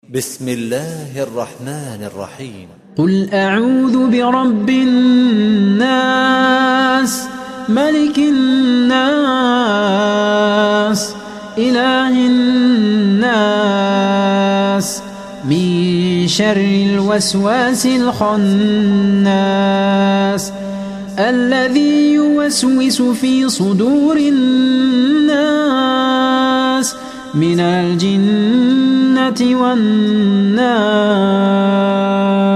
بسم الله الرحمن الرحيم. قل أعوذ برب الناس ملك الناس إله الناس من شر الوسواس الخناس الذي يوسوس في صدور الناس من الجنة والناس.